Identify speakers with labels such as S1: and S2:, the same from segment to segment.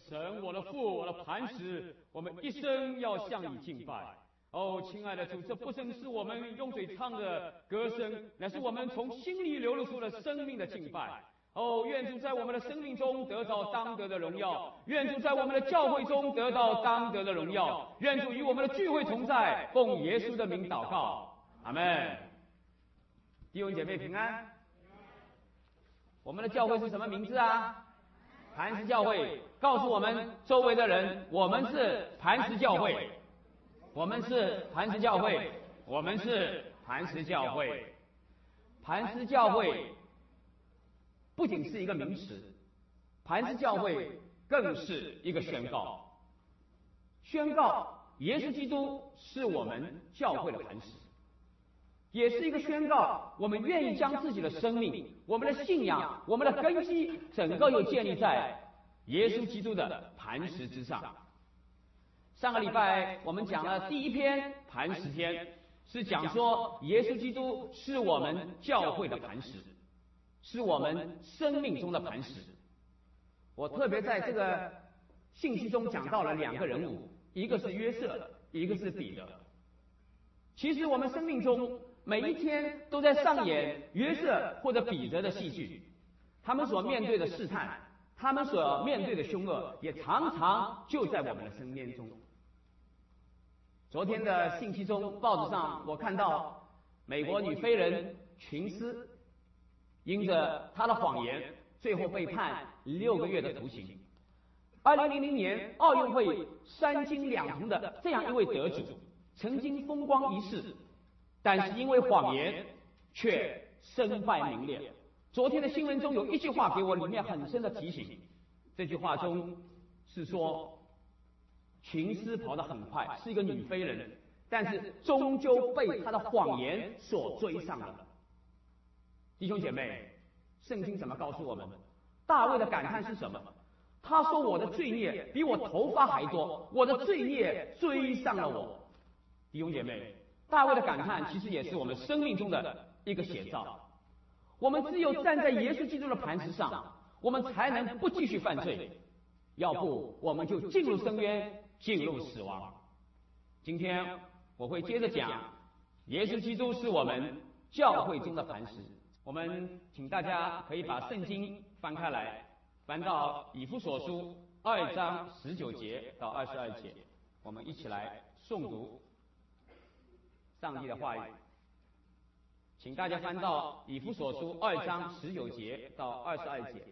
S1: 神，我的父，我的磐石，我们一生要向你敬拜。哦，亲爱的主，这不正是我们用嘴唱的歌声，乃是我们从心里流露出了生命的敬拜。哦，愿主在我们的生命中得到当得的荣耀，愿主在我们的教会中得到当得的荣耀，愿主与我们的聚会同在，奉耶稣的名祷告，阿们。弟兄姐妹平安。我们的教会是什么名字啊？磐石教会。告诉我们周围的人，我们是磐石教会，我们是磐石教会，我们是磐石教会。磐石教会不仅是一个名词，磐石教会更是一个宣告，宣告耶稣基督是我们教会的磐石，也是一个宣告我们愿意将自己的生命、我们的信仰、我们的根基，整个又建立在耶稣基督的磐石之上。上个礼拜我们讲了第一篇磐石篇，是讲说耶稣基督是我们教会的磐石，是我们生命中的磐石。我特别在这个信息中讲到了两个人物，一个是约瑟，一个是彼得。其实我们生命中每一天都在上演约瑟或者彼得的戏剧，他们所面对的试探，他们所面对的凶恶，也常常就在我们的身边中。昨天的信息中，报纸上我看到美国女飞人群斯因着她的谎言，最后被判6个月的徒刑。2000年奥运会3金2铜的这样一位得主，曾经风光一世，但是因为谎言却身败名裂。昨天的新闻中有一句话给我里面很深的提醒，这句话中是说群斯跑得很快，是一个女飞人，但是终究被她的谎言所追上了。弟兄姐妹，圣经怎么告诉我们？大卫的感叹是什么？他说我的罪孽比我头发还多，我的罪孽追上了我。弟兄姐妹，大卫的感叹其实也是我们生命中的一个写照。我们只有站在耶稣基督的磐石上，我们才能不继续犯罪，要不我们就进入深渊，进入死亡。今天我会接着讲耶稣基督是我们教会中的磐石。我们请大家可以把圣经翻开来，翻到以弗所书2章19节到22节，我们一起来诵读上帝的话语。请大家翻到以弗所书2章19节到22节。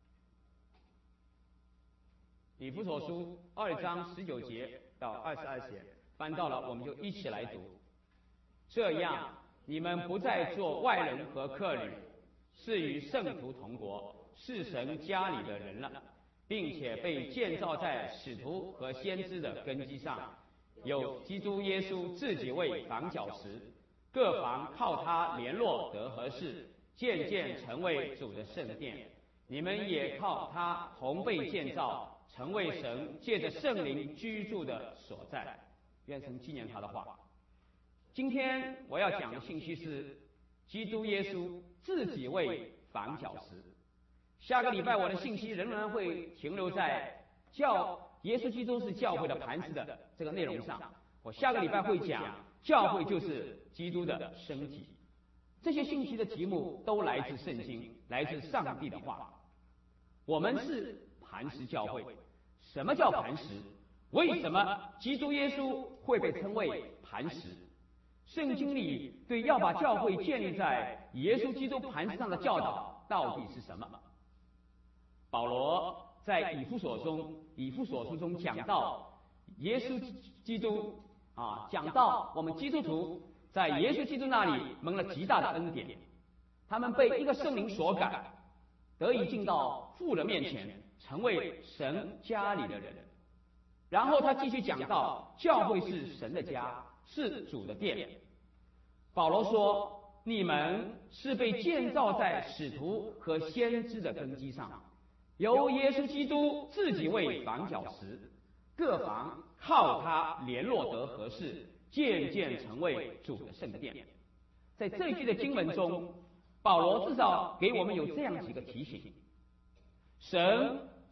S1: 以弗所书2章19节到22节，翻到了我们就一起来读。这样，你们不再做外人和客旅，是与圣徒同国，是神家里的人了，并且被建造在使徒和先知的根基上，有基督耶稣自己为房角石，各房靠他联络得合适，渐渐成为主的圣殿。你们也靠他同被建造，成为神借着圣灵居住的所在。愿神纪念他的话。今天我要讲的信息是基督耶稣自己为房角石。下个礼拜我的信息仍然会停留在耶稣基督是教会的磐石的这个内容上。我下个礼拜会讲教会就是基督的身体。这些信息的题目都来自圣经，来自上帝的话。我们是磐石教会。什么叫磐石？为什么基督耶稣会被称为磐石？圣经里对要把教会建立在耶稣基督磐石上的教导到底是什么？保罗在以弗所书中讲到耶稣基督讲到我们基督徒在耶稣基督那里蒙了极大的恩典，他们被一个圣灵所感，得以进到父的面前，成为神家里的人。然后他继续讲到教会是神的家，是主的殿。保罗说，你们是被建造在使徒和先知的根基上，由耶稣基督自己为房角石，各房靠他联络得合适，渐渐成为主的圣殿。在这一句的经文中，保罗至少给我们有这样几个提醒：神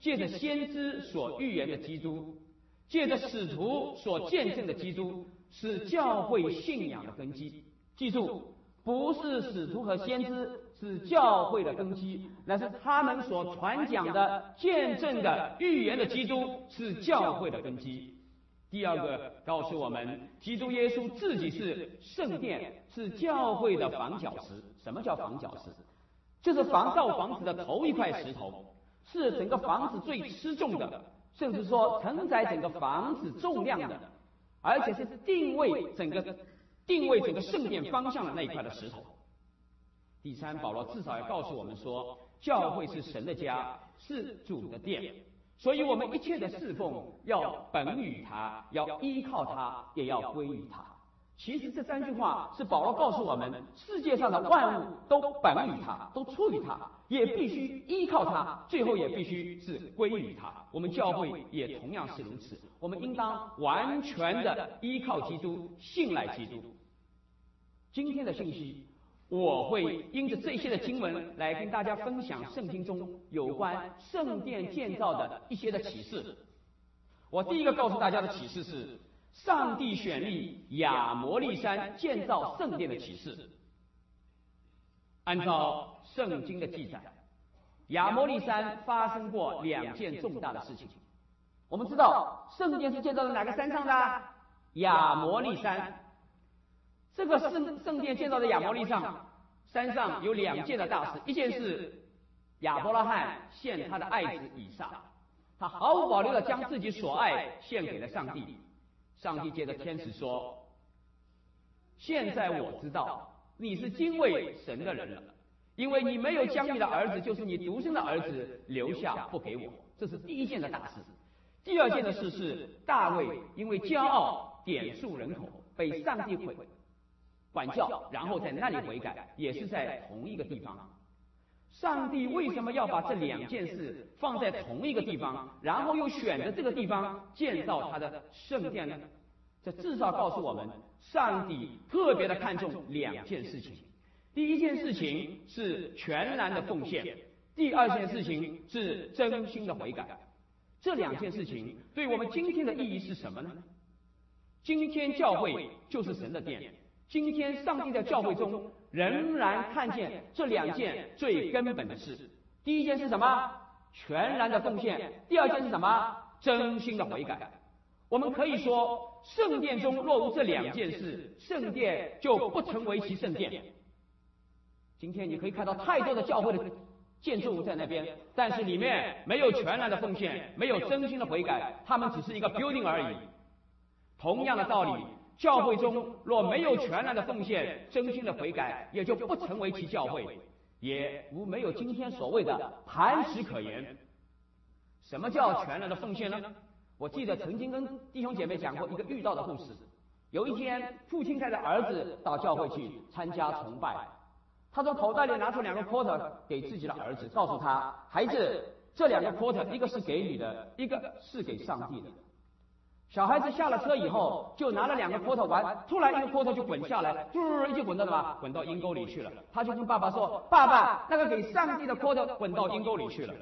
S1: 借着先知所预言的基督，借着使徒所见证的基督，是教会信仰的根基。记住，不是使徒和先知是教会的根基，乃是他们所传讲的、见证的、预言的基督是教会的根基。第二个告诉我们，基督耶稣自己是圣殿，是教会的房角石。什么叫房角石？就是造房子的头一块石头，是整个房子最吃重的，甚至说承载整个房子重量的，而且是定位整个圣殿方向的那一块的石头。第三，保罗至少要告诉我们说，教会是神的家，是主的殿，所以我们一切的侍奉要本于他，要依靠他，也要归于他。其实这三句话是保罗告诉我们，世界上的万物都本于他，都出于他，也必须依靠他，最后也必须是归于他。我们教会也同样是如此，我们应当完全的依靠基督，信赖基督。今天的信息，我会因着这些的经文来跟大家分享圣经中有关圣殿建造的一些的启示。我第一个告诉大家的启示是，上帝选立亚摩利山建造圣殿的启示。按照圣经的记载，亚摩利山发生过2件重大的事情。我们知道圣殿是建造在哪个山上的？亚摩利山。这个圣殿建造在亚摩利山上有2件的大事，一件是亚伯拉罕献他的爱子以撒，他毫无保留的将自己所爱献给了上帝。上帝借着天使说，现在我知道你是敬畏神的人了，因为你没有将你的儿子，就是你独生的儿子留下不给我。这是第一件的大事。第二件的事是大卫因为骄傲点数人口，被上帝管教，然后在那里悔改，也是在同一个地方。上帝为什么要把这2件事放在同一个地方，然后又选择这个地方建造他的圣殿呢？这至少告诉我们，上帝特别的看重2件事情。第一件事情是全然的奉献，第二件事情是真心的悔改。这2件事情对我们今天的意义是什么呢？今天教会就是神的殿，今天上帝在教会中仍然看见这2件最根本的事。第一件是什么？全然的奉献。第二件是什么？真心的悔改。我们可以说，圣殿中若无这2件事，圣殿就不成为其圣殿。今天你可以看到太多的教会的建筑物在那边，但是里面没有全然的奉献，没有真心的悔改，他们只是一个 building 而已。同样的道理，教会中若没有全然的奉献、真心的悔改，也就不成为其教会，也没有今天所谓的磐石可言。什么叫全然的奉献呢？我记得曾经跟弟兄姐妹讲过一个遇到的故事。有一天，父亲带着儿子到教会去参加崇拜，他从口袋里拿出2个 quarter 给自己的儿子，告诉他：孩子，这2个 quarter 一个是给你的，一个是给上帝的。小孩子下了车以后，就拿了2个 quarter 玩，突然一个 quarter 就滚下来，一就滚到什么？滚到阴沟里去了。他就跟爸爸说：爸爸，那个给上帝的 quarter 滚到阴沟里去了。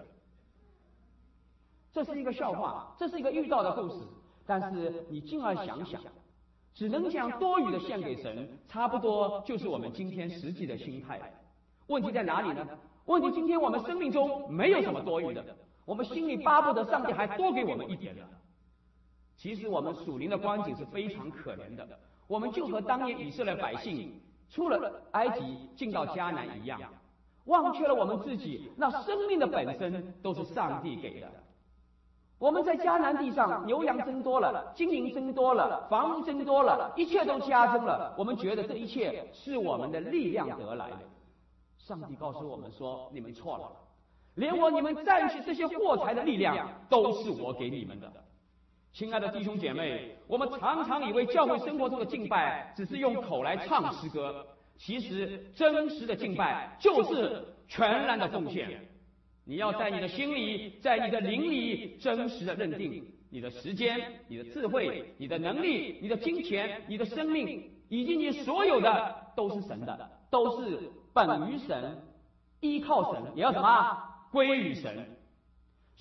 S1: 这是一个笑话，这是一个遇到的故事。但是你进而想想，只能将多余的献给神，差不多就是我们今天实际的心态。问题在哪里呢？问题今天我们生命中没有什么多余的，我们心里巴不得上帝还多给我们一点的。其实我们属灵的光景是非常可怜的，我们就和当年以色列百姓出了埃及进到迦南一样，忘却了我们自己那生命的本身都是上帝给的。我们在迦南地上，牛羊增多了，金银增多了，房屋增多了，一切都加增了。我们觉得这一切是我们的力量得来的。上帝告诉我们说：你们错了，连你们占取这些货财的力量，都是我给你们的。亲爱的弟兄姐妹，我们常常以为教会生活中的敬拜只是用口来唱诗歌，其实真实的敬拜就是全然的奉献。你要在你的心里，在你的灵里真实的认定，你的时间、你的智慧、你的能力、你的金钱、你的生命，以及你所有的都是神的，都是本于神，依靠神，也要什么？归于神。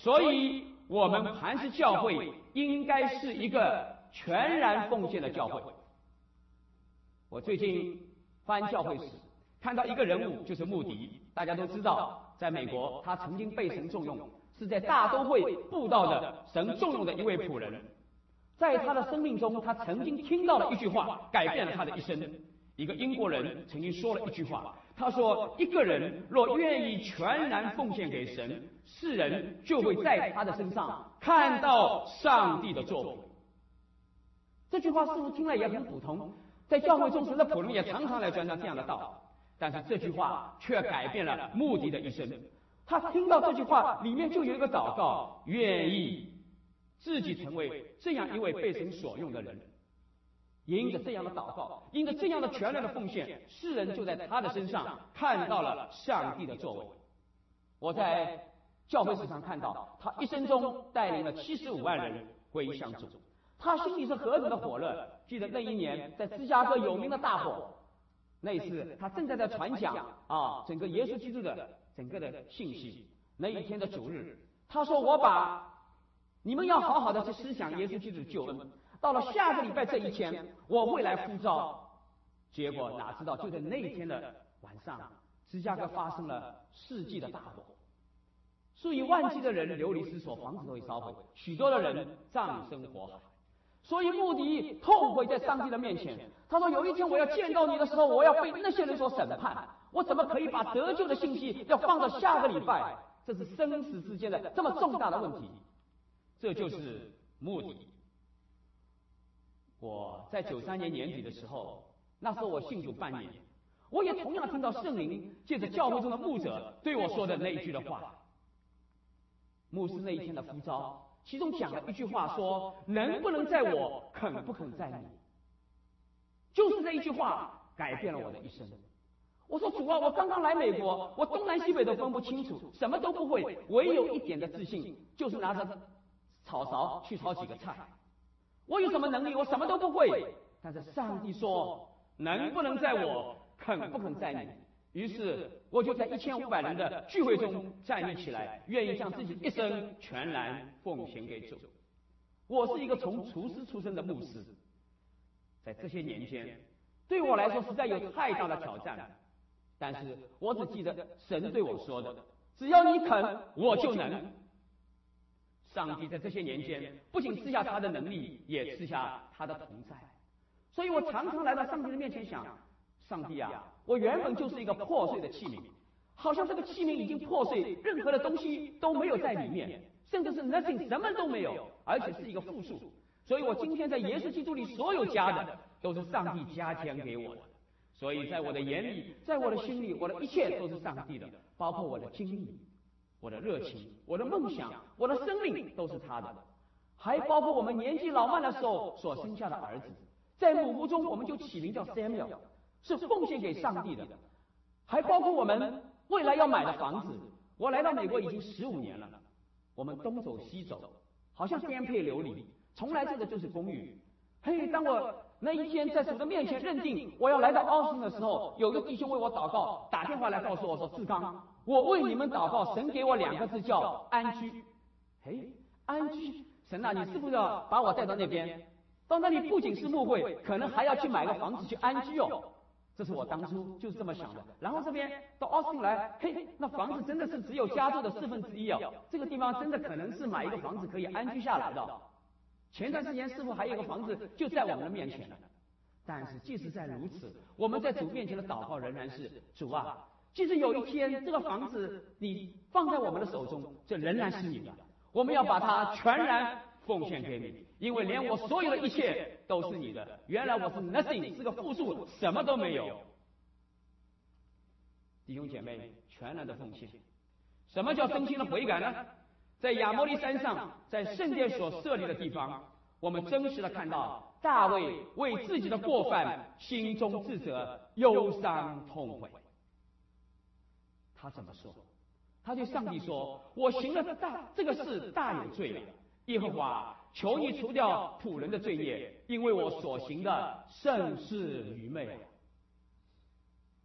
S1: 所以我们磐石教会应该是一个全然奉献的教会。我最近翻教会史，看到一个人物，就是穆迪。大家都知道，在美国他曾经被神重用，是在大都会布道的神重用的一位仆人。在他的生命中，他曾经听到了一句话，改变了他的一生。一个英国人曾经说了一句话，他说：一个人若愿意全然奉献给神，世人就会在他的身上看到上帝的作为。这句话似乎听了也很普通，在教会中神的仆人也常常来传达这样的道，但是这句话却改变了穆迪的一生。他听到这句话里面就有一个祷告，愿意自己成为这样一位被神所用的人。也因着这样的祷告，因着这样的全然的奉献，世人就在他的身上看到了上帝的作为。我在教会史上看到，他一生中带领了75万人归向主，他心里是何等的火热。记得那一年在芝加哥有名的大火，那一次他正在传讲整个耶稣基督的整个的信息。那一天的主日，他说：你们要好好的去思想耶稣基督的救恩。到了下个礼拜这一天，我会来呼召。结果哪知道，就在那一天的晚上，芝加哥发生了世纪的大火，数以万计的人流离失所，房子都会烧毁，许多的人葬身火海。所以穆迪痛悔在上帝的面前，他说：有一天我要见到你的时候，我要被那些人所审判，我怎么可以把得救的信息要放到下个礼拜？这是生死之间的这么重大的问题。这就是穆迪。我在93年年底的时候，那时候我信主半年，我也同样听到圣灵借着教会中的牧者对我说的那一句的话。牧师那一天的呼召，其中讲了一句话，说：能不能在我，肯不肯在你。就是这一句话改变了我的一生。我说：主啊，我刚刚来美国，我东南西北都分不清楚，什么都不会，唯有一点的自信，就是拿着炒勺去炒几个菜。我有什么能力？我什么都不会。但是上帝说：能不能在我，肯不肯在你。于是我就在1500人的聚会中站立起来，愿意将自己一生全然奉献给主。我是一个从厨师出身的牧师，在这些年间对我来说实在有太大的挑战，但是我只记得神对我说的：只要你肯，我就能。上帝在这些年间不仅赐下他的能力，也赐下他的同在。所以我常常来到上帝的面前想：上帝啊，我原本就是一个破碎的器皿，好像这个器皿已经破碎，任何的东西都没有在里面，甚至是 nothing， 什么都没有，而且是一个负数。所以我今天在耶稣基督里所有加的，都是上帝加添给我的。所以在我的眼里，在我的心里，我的一切都是上帝的，包括我的经历、我的热情、我的梦想、我的生命都是他的，还包括我们年纪老迈的时候所生下的儿子，在母腹中我们就起名叫 Samuel， 是奉献给上帝的，还包括我们未来要买的房子。我来到美国已经15年了，我们东走西走，好像颠沛流离，从来住的就是公寓。当我那一天在主的面前认定我要来到奥斯汀的时候，有个弟兄为我祷告，打电话来告诉我说：志刚，我为你们祷告，神给我2个字叫安居。安居，神啊，你是不是要把我带到那边？到那里不仅是牧会，可能还要去买个房子去安居哦。这是我当初就是这么想的。然后这边到奥斯汀来，那房子真的是只有加州的1/4哦，这个地方真的可能是买一个房子可以安居下来的。前段时间似乎还有一个房子就在我们的面前了。但是即使在如此，我们在主面前的祷告仍然是：主啊，即使有一天这个房子你放在我们的手中，这仍然是你的，我们要把它全然奉献给你，因为连我所有的一切都是你的。原来我是 nothing， 是个负数，什么都没有。弟兄姐妹，全然的奉献。什么叫真心的悔改呢？在亚摩利山上，在圣殿所设立的地方，我们真实的看到大卫为自己的过犯心中自责，忧伤痛悔。他怎么说？他对上帝说：我行了这个事大有罪了，耶和华，求你除掉仆人的罪孽，因为我所行的甚是愚昧。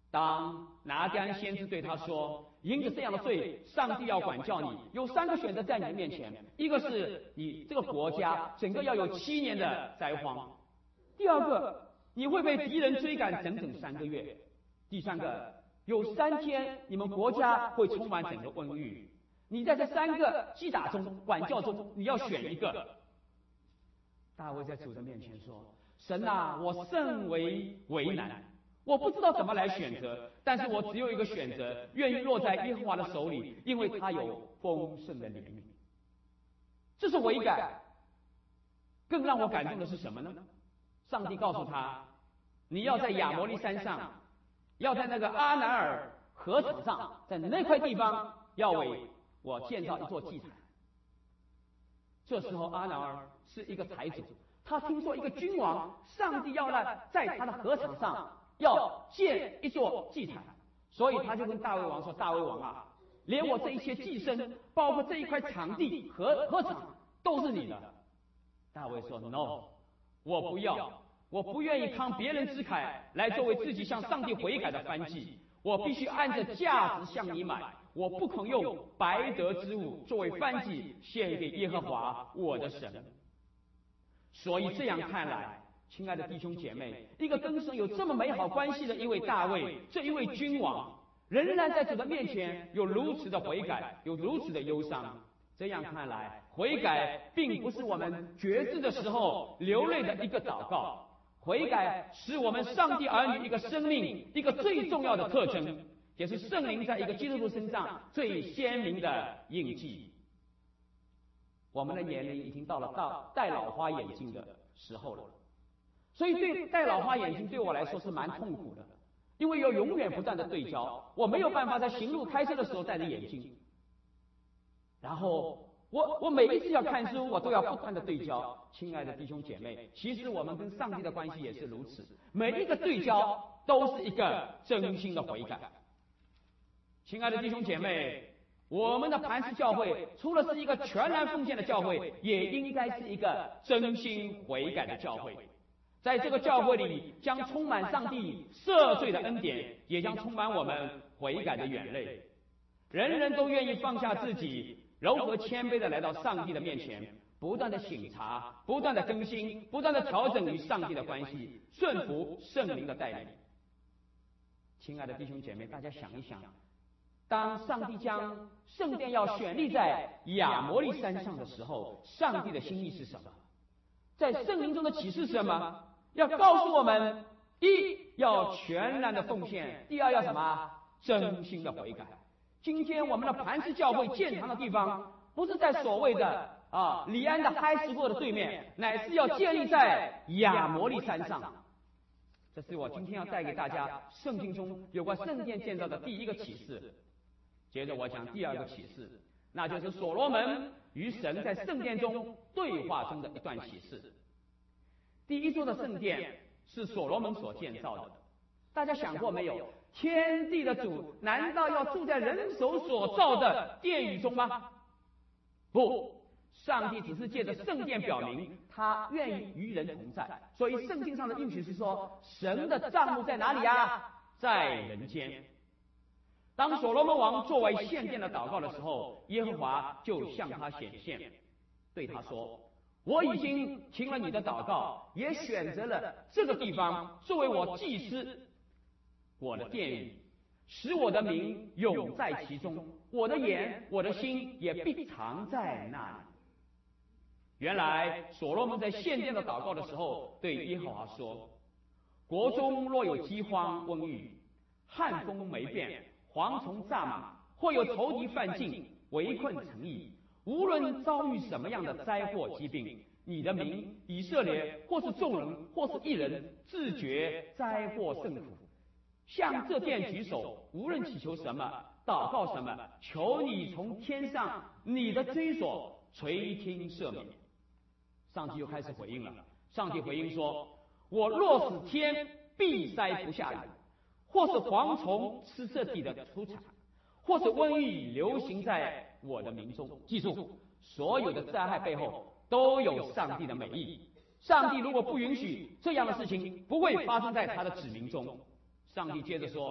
S1: 当拿单先知对他说，因着这样的罪，上帝要管教你，有3个选择在你的面前，一个是你这个国家整个要有7年的灾荒，第二个你会被敌人追赶整整3个月，第3个有3天你们国家会充满整个瘟疫，你在这3个击打中管教中，你要选一个。大卫在主的面前说，神啊，我甚为为难，我不知道怎么来选择，但是我只有一个选择，愿意落在耶和华的手里，因为他有丰盛的怜悯。这是悔改。更让我感动的是什么呢？上帝告诉他，你要在亚摩利山上，要在那个阿南尔河场上，在那块地方要为我建造一座祭坛。这时候阿南尔是一个财主，他听说一个君王，上帝要在他的河场上要建一座祭坛，所以他就跟大卫王说，大卫王啊，连我这一切祭牲，包括这一块场地河场都是你的。大卫说 No， 我不要，我不愿意慷别人之慨来作为自己向上帝悔改的燔祭，我必须按着价值向你买，我不肯用白得之物作为燔祭献给耶和华我的神。所以这样看来，亲爱的弟兄姐妹，一个跟神有这么美好关系的一位大卫，这一位君王，仍然在主的面前有如此的悔改，有如此的忧伤。这样看来，悔改并不是我们决志的时候流泪的一个祷告，悔改是我们上帝儿女一个生命一个最重要的特征，也是圣灵在一个基督徒身上最鲜明的印记。我们的年龄已经到了戴老花眼镜的时候了，所以戴老花眼镜对我来说是蛮痛苦的，因为要永远不断的对焦，我没有办法在行路开车的时候戴着眼镜，然后我每一次要看书，我都要不断的对焦。亲爱的弟兄姐妹，其实我们跟上帝的关系也是如此，每一个对焦都是一个真心的悔改。亲爱的弟兄姐妹，我们的磐石教会除了是一个全然奉献的教会，也应该是一个真心悔改的教会。在这个教会里，将充满上帝赦罪的恩典，也将充满我们悔改的眼泪。人人都愿意放下自己，柔和谦卑的来到上帝的面前，不断的省察，不断的更新，不断的调整与上帝的关系，顺服圣灵的带领。亲爱的弟兄姐妹，大家想一想，当上帝将圣殿要选立在亚摩利山上的时候，上帝的心意是什么？在圣灵中的启示是什么？要告诉我们，一要全然的奉献，第二要什么？真心的悔改。今天我们的磐石教会建堂的地方，不是在所谓的里安的嗨石过的对面，乃是要建立在亚摩利山上。这是我今天要带给大家圣经中有关圣殿建造的第一个启示。接着我讲第二个启示，那就是所罗门与神在圣殿中对话中的一段启示。第一座的圣殿是所罗门所建造的，大家想过没有？天地的主难道要住在人手所造的殿宇中吗？不，上帝只是借着圣殿表明他愿意与人同在。所以圣经上的应许是说，神的帐幕在哪里啊？在人间。当所罗门王作为献殿的祷告的时候，耶和华就向他显现，对他说，我已经听了你的祷告，也选择了这个地方作为我祭司我的殿宇，使我的名永在其中，我的眼我的心也必藏在那里。原来所罗门在献殿的祷告的时候，对耶和华说，国中若有饥荒瘟疫，旱风霉变，蝗虫蚱蜢，或有仇敌犯境，围困城邑，无论遭遇什么样的灾祸疾病，你的民以色列或是众人或是一人，自觉灾祸甚苦，向这殿举手，无论祈求什么，祷告什么，求你从天上你的追索垂听赦免。上帝又开始回应了，上帝回应说，我若使天必塞不下雨，或是蝗虫吃这地的出产，或是瘟疫流行在我的民中。记住，所有的灾害背后都有上帝的美意。上帝如果不允许这样的事情，不会发生在他的子民中。上帝接着说，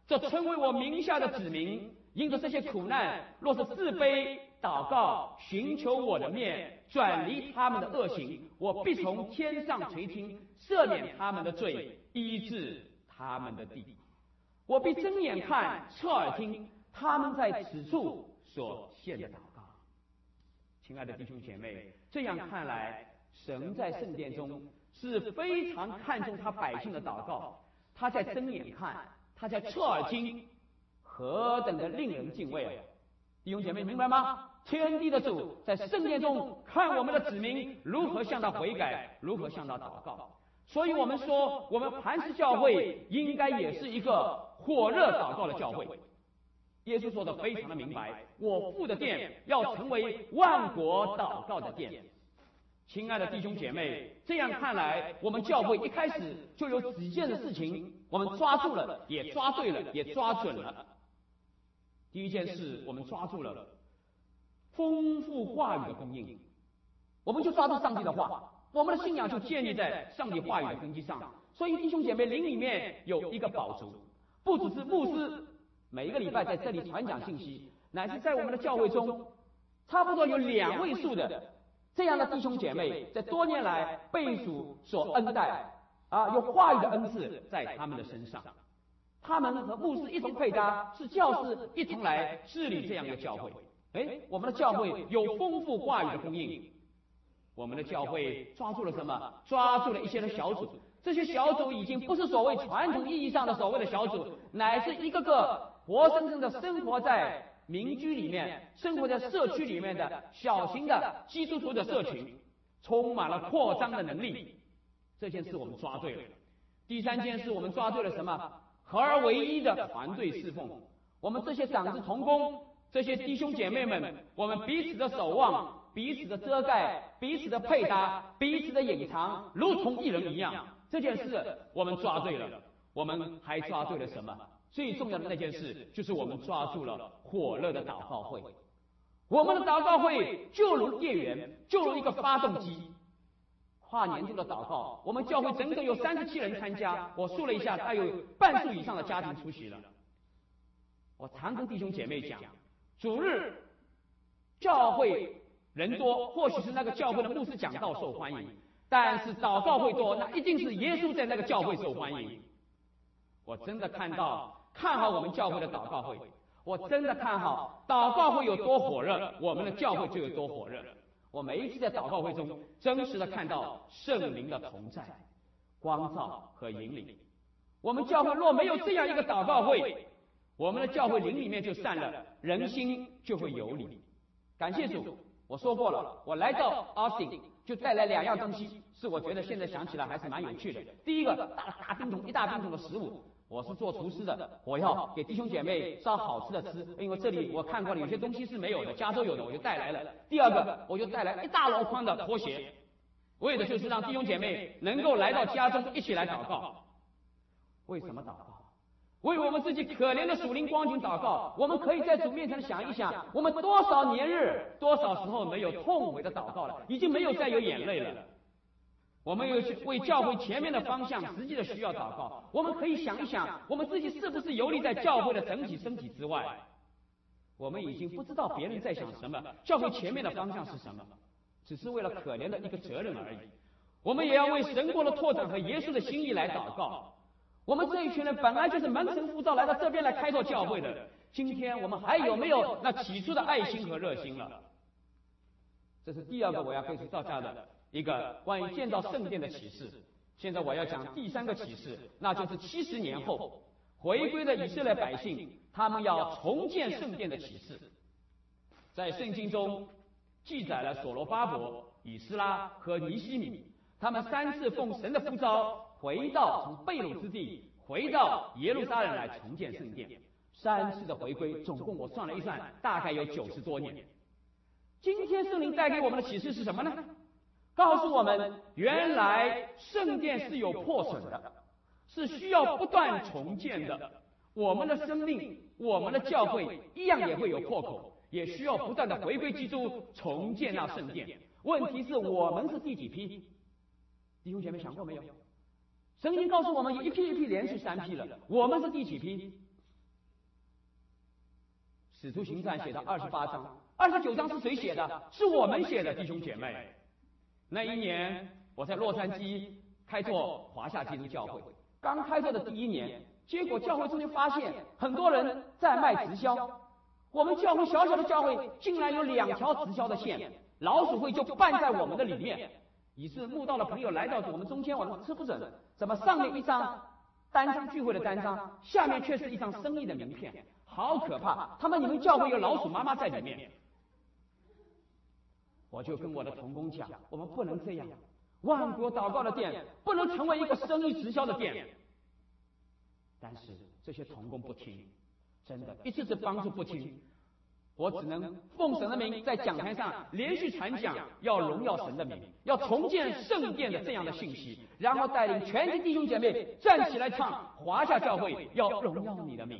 S1: 这称为我名下的子民，因着这些苦难，若是自卑祷告，寻求我的面，转离他们的恶行，我必从天上垂听，赦免他们的罪，医治他们的地。我必睁眼看，侧耳听，他们在此处所献的祷告。亲爱的弟兄姐妹，这样看来，神在圣殿中是非常看重他百姓的祷告，他在睁眼看，他在侧耳听，何等的令人敬畏啊！弟兄姐妹明白吗？天地的主在圣殿中看我们的子民如何向他悔改，如何向他祷告。所以我们说，我们磐石教会应该也是一个火热祷告的教会。耶稣说的非常的明白，我父的殿要成为万国祷告的殿。亲爱的弟兄姐妹，这样看来，我们教会一开始就有几件的事情，我们抓住了，也抓对了，也抓准了。第一件事，我们抓住了丰富话语的供应，我们就抓住上帝的话，我们的信仰就建立在上帝话语的根基上。所以弟兄姐妹，灵里面有一个宝足，不只是牧师每一个礼拜在这里传讲信息，乃是在我们的教会中，差不多有2位数的这样的弟兄姐妹，在多年来被主所恩待有话语的恩赐在他们的身上。他们和牧师一同配搭，是教士一同来治理这样一个教会。我们的教会有丰富话语的供应。我们的教会抓住了什么？抓住了一些的小组。这些小组已经不是所谓传统意义上的所谓的小组，乃是一个个活生生的生活在民居里面，生活在社区里面的小型的基督徒的社群，充满了扩张的能力。这件事我们抓对了。第3件事我们抓对了什么？合而为一的团队侍奉。我们这些长子同工，这些弟兄姐妹们，我们彼此的守望，彼此的遮盖，彼此的配搭，彼此的隐藏，如同一人一样。这件事我们抓对了。我们还抓对了什么？最重要的那件事，就是我们抓住了火热的祷告会。我们的祷告会就如电源，就如一个发动机。跨年度的祷告，我们教会整整有37人参加，我数了一下，大约有半数以上的家庭出席了。我常跟弟兄姐妹讲，主日教会人多，或许是那个教会的牧师讲道受欢迎，但是祷告会多，那一定是耶稣在那个教会受欢迎。我真的看好我们教会的祷告会，我真的看好祷告会有多火热，我们的教会就有多火热。我每一次在祷告会中，真实的看到圣灵的同在、光照和引领。我们教会若没有这样一个祷告会，我们的教会灵里面就散了，人心就会有理。感谢主，我说过了，我来到 Austin 就带来2样东西，是我觉得现在想起来还是蛮有趣的。第一个，大冰桶，一大冰桶的食物。我是做厨师的，我要给弟兄姐妹烧好吃的吃，因为这里我看过了，有些东西是没有的，加州有的，我就带来了。第二个，我就带来一大箩筐的拖鞋，为的就是让弟兄姐妹能够来到家中一起来祷告。为什么祷告？为我们自己可怜的属灵光景祷告。我们可以在主面前想一想，我们多少年日，多少时候没有痛悔的祷告了，已经没有再有眼泪了。我们有为教会前面的方向实际的需要祷告。我们可以想一想，我们自己是不是游离在教会的整体身体之外？我们已经不知道别人在想什么，教会前面的方向是什么，只是为了可怜的一个责任而已。我们也要为神国的拓展和耶稣的心意来祷告。我们这一群人本来就是门神呼召来到这边来开拓教会的，今天我们还有没有那起初的爱心和热心了？这是第2个我要跟大家的一个关于建造圣殿的启示。现在我要讲第3个启示，那就是70年后回归的以色列百姓，他们要重建圣殿的启示。在圣经中记载了所罗巴伯、以斯拉和尼希米，他们3次奉神的呼召回到从被掳之地回到耶路撒冷来重建圣殿。3次的回归，总共我算了一算，大概有90多年。今天圣灵带给我们的启示是什么呢？告诉我们，原来圣殿是有破损的，是需要不断重建的。我们的生命，我们的教会一样也会有破口，也需要不断的回归基督，重建那圣殿。问题是我们是第几批？弟兄姐妹想过没有？圣经告诉我们，有一批连续3批了，我们是第几批？ 使徒行传写到28章，29章是谁写的？是我们写的，弟兄姐妹。那一年我在洛杉矶开拓华夏基督教会，刚开拓的第一年，结果教会中间发现很多人在卖直销。我们教会小小的教会竟然有2条直销的线，老鼠会就办在我们的里面。于是慕道的朋友来到我们中间，我们吃不准，怎么上面一张单张聚会的单张，下面却是一张生意的名片，好可怕！你们教会有老鼠妈妈在里面。我就跟我的同工讲，我们不能这样，万国祷告的店不能成为一个生意直销的店。但是这些同工不听，真的一次次帮助不听，我只能奉神的名在讲台上连续传讲，要荣耀神的名，要重建圣殿的这样的信息，然后带领全体弟兄姐妹站起来唱华夏教会要荣耀你的名。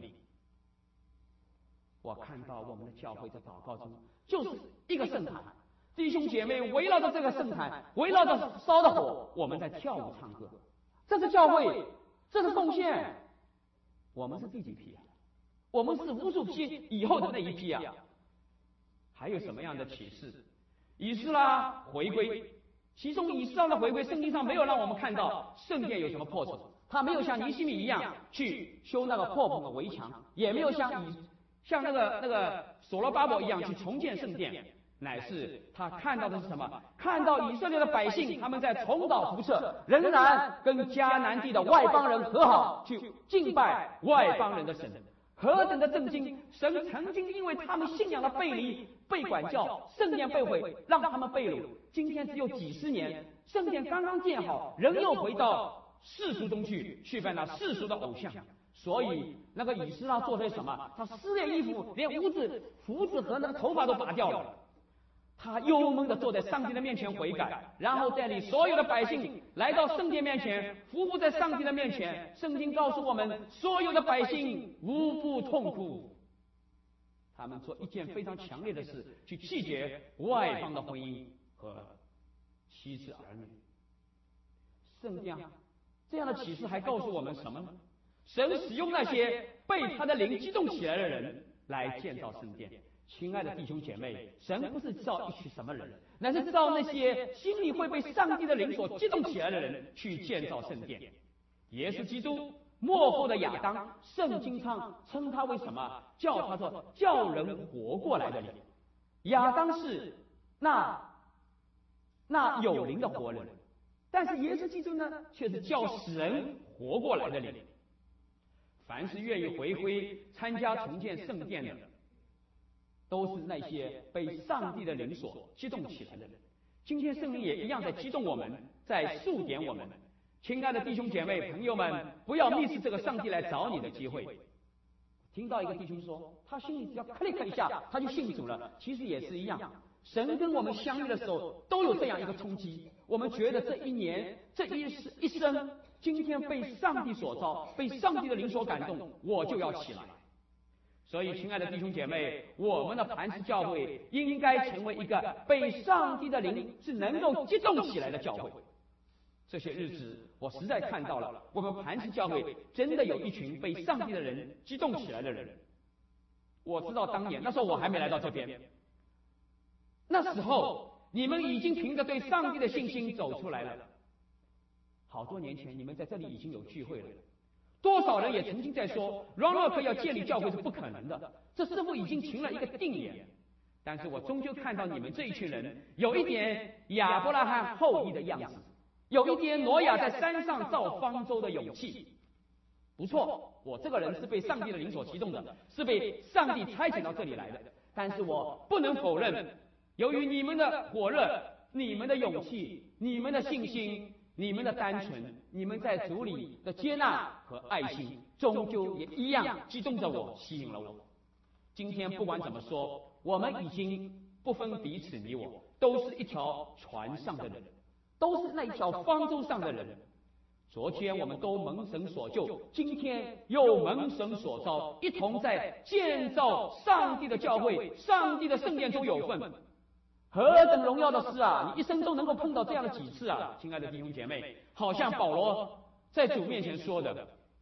S1: 我看到我们的教会在祷告中就是一个圣坛，弟兄姐妹围绕着这个圣坛，围绕着烧的火，我们在跳舞唱歌。这是教会，这是奉献。我们是第几批啊？我们是无数批以后的那一批啊。还有什么样的启示？以斯拉回归，其中以斯拉的回归，圣经上没有让我们看到圣殿有什么破损，他没有像尼希米一样去修那个破棚的围墙，也没有像那个所罗巴伯一样去重建圣殿，乃是他看到的是什么？看到以色列的百姓他们在重蹈覆辙，仍然跟迦南地的外邦人和好，去敬拜外邦人的神。何等的震惊！神曾经因为他们信仰的背离、被管教，圣殿被毁，让他们被掳。今天只有几十年，圣殿刚刚建好，人又回到世俗中去拜那世俗的偶像。所以那个以斯拉做些什么？他撕裂衣服，连胡子和那个头发都拔掉了。他忧闷地坐在上帝的面前悔改，然后带领所有的百姓来到圣殿面前，匍匐在上帝的面前。圣经告诉我们，所有的百姓无不痛哭。他们做一件非常强烈的事，去弃绝外邦的婚姻和妻子儿女。圣殿这样的启示还告诉我们什么呢？神使用那些被他的灵激动起来的人来建造圣殿。亲爱的弟兄姐妹，神不是造一群什么人，乃是造那些心里会被上帝的灵所激动起来的人去建造圣殿。耶稣基督末后的亚当，圣经上称他为什么？叫他做叫人活过来的灵。亚当是那有灵的活人，但是耶稣基督呢，却是叫使人活过来的灵。凡是愿意回归参加重建圣殿的，都是那些被上帝的灵所激动起来的人。今天圣灵也一样在激动我们，在数点我们。亲爱的弟兄姐妹朋友们，不要迷失这个上帝来找你的机会。听到一个弟兄说，他心里只要 click 一下，他就信主了。其实也是一样，神跟我们相遇的时候，都有这样一个冲击。我们觉得这一年、这一生，今天被上帝所召，被上帝的灵所感动，我就要起来。所以，亲爱的弟兄姐妹，我们的磐石教会应该成为一个被上帝的灵是能够激动起来的教会。这些日子，我实在看到了，我们磐石教会真的有一群被上帝的人激动起来的人。我知道当年那时候我还没来到这边，那时候你们已经凭着对上帝的信心走出来了。好多年前，你们在这里已经有聚会了。多少人也曾经在说 Roanoke 要建立教会是不可能的，这似乎已经成了一个定言。但是我终究看到你们这一群人有一点亚伯拉罕后裔的样子，有一点挪亚在山上造方舟的勇气。不错，我这个人是被上帝的灵所激动的，是被上帝差遣到这里来的。但是我不能否认，由于你们的火热、你们的勇气、你们的信心、你们的单纯，你们在主里的接纳和爱心，终究也一样激动着我，吸引了我。今天不管怎么说，我们已经不分彼此你我，都是一条船上的人，都是那一条方舟上的人。昨天我们都蒙神所救，今天又蒙神所召，一同在建造上帝的教会、上帝的圣殿中有份。何等荣耀的事啊！你一生中能够碰到这样的几次啊，亲爱的弟兄姐妹，好像保罗在主面前说的：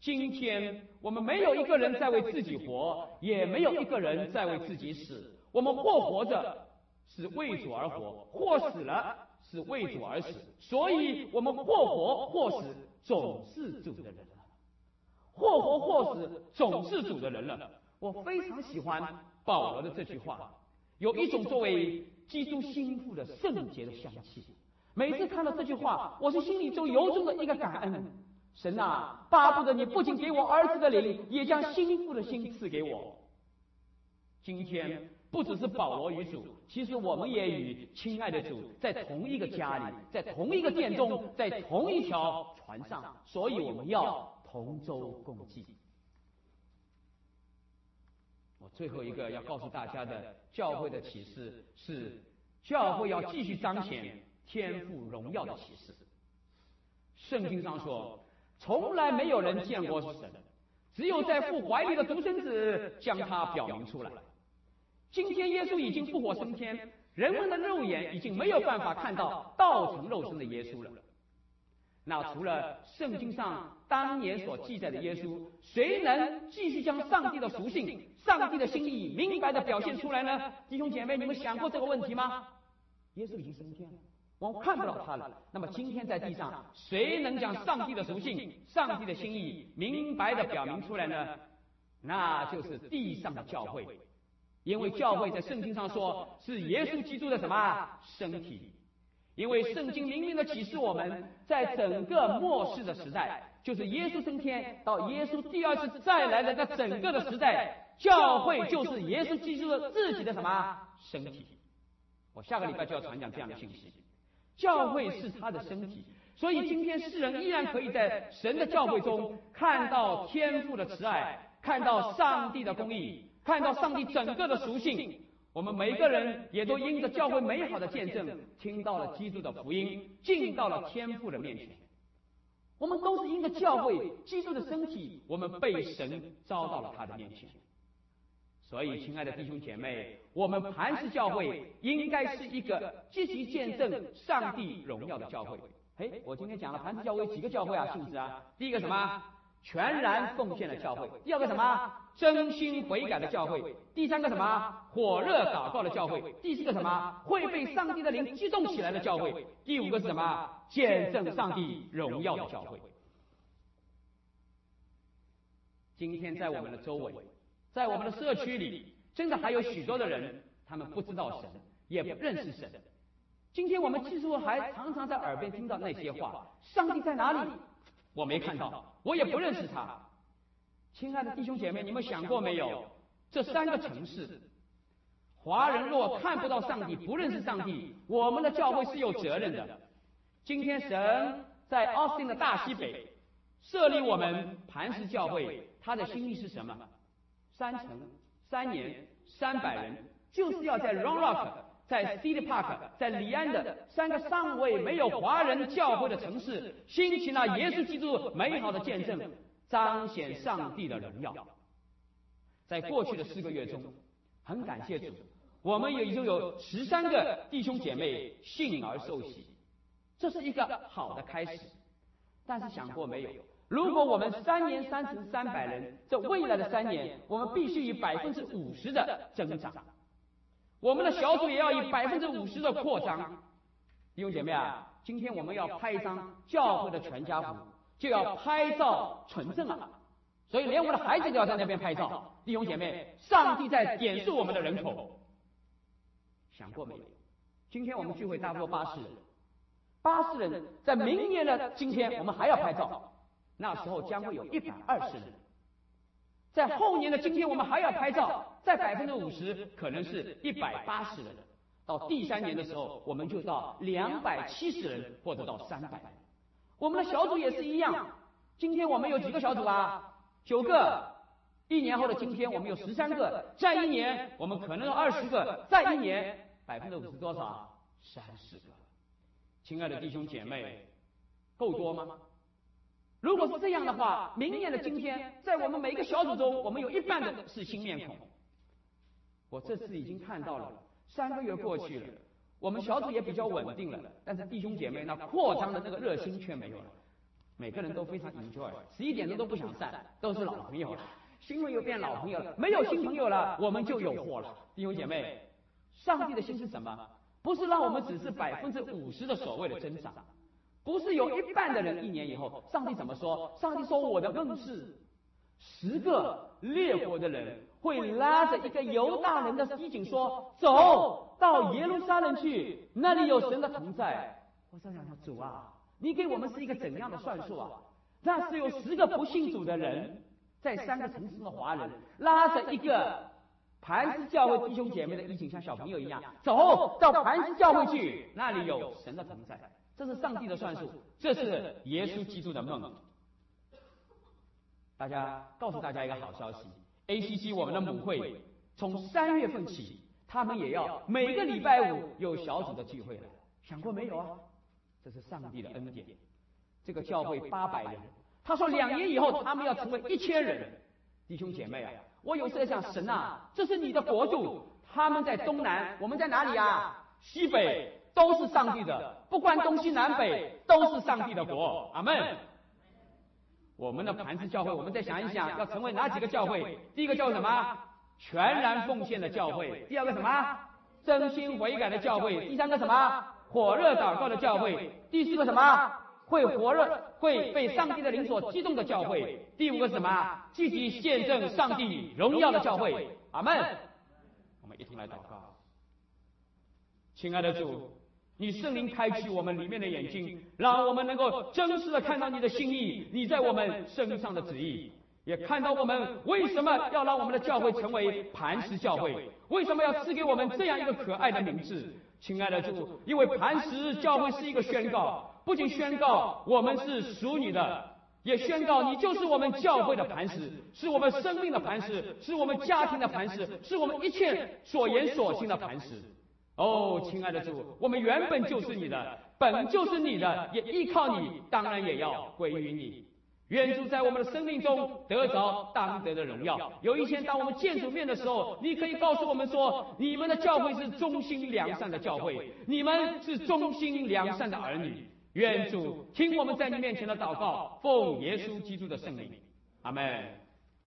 S1: 今天我们没有一个人在为自己活，也没有一个人在为自己死。我们或活着是为主而活，或死了是为主而死。所以我们或活或死，总是主的人了。或活或死，总是主的人了。我非常喜欢保罗的这句话，有一种作为基督心腹的圣洁的香气。每次看到这句话，我是心里中由衷的一个感恩。神啊，巴不得你不仅给我儿子的灵，也将心腹的心赐给我。今天不只是保罗与主，其实我们也与亲爱的主在同一个家里，在同一个殿中，在同一条船上，所以我们要同舟共济。我最后一个要告诉大家的教会的启示是，教会要继续彰显天父荣耀的启示。圣经上说，从来没有人见过神，只有在父怀里的独生子将他表明出来。今天耶稣已经复活升天，人们的肉眼已经没有办法看到道成肉身的耶稣了。那除了圣经上当年所记载的耶稣，谁能继续将上帝的属性、上帝的心意明白地表现出来呢？弟兄姐妹，你们想过这个问题吗？耶稣已经升天了，我们看不到他了。那么今天在地上，谁能将上帝的属性、上帝的心意明白地表明出来呢？那就是地上的教会。因为教会在圣经上说是耶稣基督的什么身体。因为圣经明明的启示我们，在整个末世的时代，就是耶稣升天到耶稣第二次再来的那整个的时代，教会就是耶稣基督的自己的什么身体。我下个礼拜就要传讲这样的信息，教会是他的身体。所以今天世人依然可以在神的教会中看到天父的慈爱，看到上帝的公义，看到上帝整个的属性。我们每个人也都因着教会美好的见证，听到了基督的福音，进到了天父的面前。我们都是因着教会基督的身体，我们被神招到了他的面前。所以亲爱的弟兄姐妹，我们磐石教会应该是一个积极见证上帝荣耀的教会。我今天讲了磐石教会几个教会啊，性质啊，第一个什么？全然奉献的教会。第二个什么？真心悔改的教会。第三个什么？火热祷告的教会。第四个什么？会被上帝的灵激动起来的教会。第五个是什么？见证上帝荣耀的教会。今天在我们的周围，在我们的社区里，真的还有许多的人，他们不知道神，也不认识神。今天我们其实还常常在耳边听到那些话：上帝在哪里？我没看到，我也不认识他。亲爱的弟兄姐妹，你们想过没有？这3个城市，华人若看不到上帝，不认识上帝，我们的教会是有责任的。今天神在奥斯汀的大西北设立我们磐石教会，他的心意是什么？3城3年300人，就是要在 Round Rock、在 City Park、在里安的3个尚未没有华人教会的城市，兴起了耶稣基督美好的见证，彰显上帝的荣耀。在过去的4个月中，很感谢主，我们已经有13个弟兄姐妹信而受洗，这是一个好的开始。但是想过没有，如果我们3年3城300人，这未来的3年，我们必须以50%的增长。我们的小组也要以50%的扩张。弟兄姐妹啊，今天我们要拍一张教会的全家福，就要拍照存证啊！所以连我们的孩子都要在那边拍照。弟兄姐妹，上帝在点数我们的人口。想过没有？今天我们聚会大多80人，80人在明年的今天我们还要拍照，那时候将会有120人。在后年的今天我们还要拍照，在50%可能是180人。到第3年的时候，我们就到270人或者到300人。我们的小组也是一样，今天我们有几个小组啊？9个。1年后的今天我们有13个，再1年我们可能有20个，再1年50%多少？30个。亲爱的弟兄姐妹，够多吗？如果是这样的话，明年的今天，在我们每个小组中，我们有1半的是新面孔。我这次已经看到了，3个月过去了，我们小组也比较稳定了，但是弟兄姐妹那扩张的那个热心却没有了。 每个人都非常 enjoy，11点钟都不想散，都是老朋友了。新朋友变老朋友了，没有新朋友了，我们就有祸了。弟兄姐妹，上帝的心是什么？不是让我们只是50%的所谓的增长，不是有一半的人1年以后，上帝怎么说？上帝说我的梦是10个列国的人会拉着一个犹大人的衣襟说，走到耶路撒冷去，那里有神的同在。我想想主啊，你给我们是一个怎样的算术啊？那是有10个不信主的人，在3个城市的华人拉着一个磐石教会弟兄姐妹的衣襟，像小朋友一样，走到磐石教会去，那里有神的同在。这是上帝的算术，这是耶稣基督的梦。告诉大家一个好消息 ，ACC 我们的母会从3月份起，他们也要每个礼拜5有小组的聚会了。想过没有啊？这是上帝的恩典。这个教会800人，他说2年以后他们要成为1000人。弟兄姐妹啊，我有时在想，神啊，这是你的国度，他们在东南，我们在哪里啊？西北都是上帝的，不管东西南北都是上帝的国。阿们。我们的磐石教会，我们再想一想，要成为哪几个教会？第一个叫什么？全然奉献的教会。第二个什么？真心悔改的教会。第3个什么？火热祷告的教会。第4个什么？会被上帝的灵所激动的教会。第5个什么？积极见证上帝荣耀的教会。阿们。我们一同来祷告。亲爱的主，你圣灵开启我们里面的眼睛，让我们能够真实的看到你的心意，你在我们身上的旨意，也看到我们为什么要让我们的教会成为磐石教会，为什么要赐给我们这样一个可爱的名字。亲爱的主，因为磐石教会是一个宣告，不仅宣告我们是属你的，也宣告你就是我们教会的磐石，是我们生命的磐石，是我们家庭的磐石，是我们一切所言所行的磐石。哦，亲爱的主，我们原本就是你的，本就是你的，也依靠你，当然也要归于你。愿主在我们的生命中得着当得的荣耀。有一天当我们见主面的时候，你可以告诉我们说，你们的教会是忠心良善的教会，你们是忠心良善的儿女。愿主听我们在你面前的祷告，奉耶稣基督的圣名，阿们。